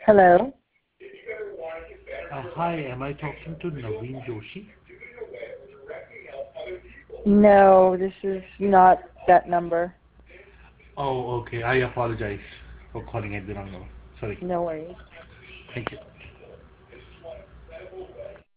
Hello? Hi, am I talking to Naveen Joshi? No, this is not that number. Oh, okay. I apologize for calling at the wrong number. Sorry. No worries. Thank you.